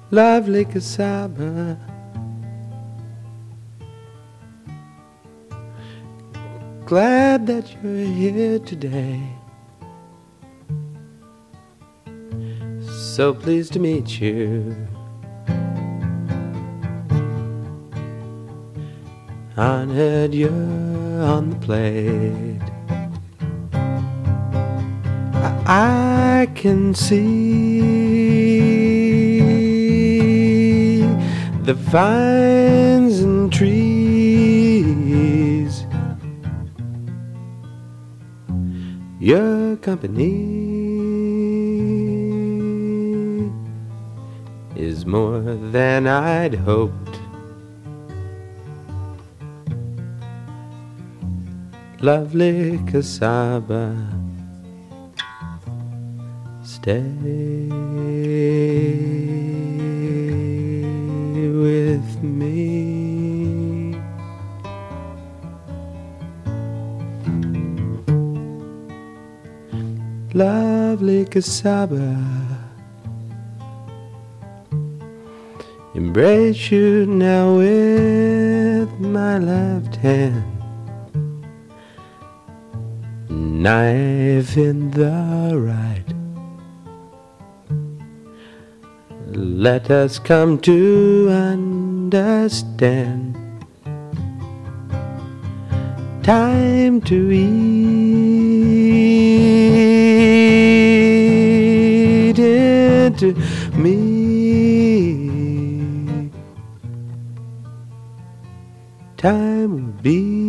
lovely cassava. Glad that you're here today. So pleased to meet you. Honored you're on the plate. I can see the vines and trees. Your company is more than I'd hoped. Lovely cassava, stay with me. Lovely cassava, embrace you now with my left hand. Knife in the right. Let us come to understand. Time to eat into me. Time will be.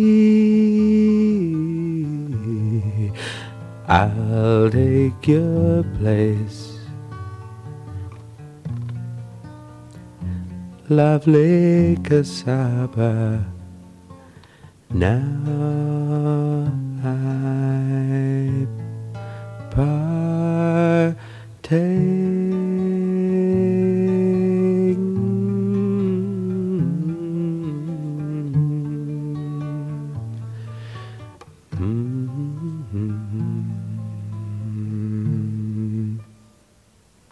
I'll take your place. Lovely cassava, now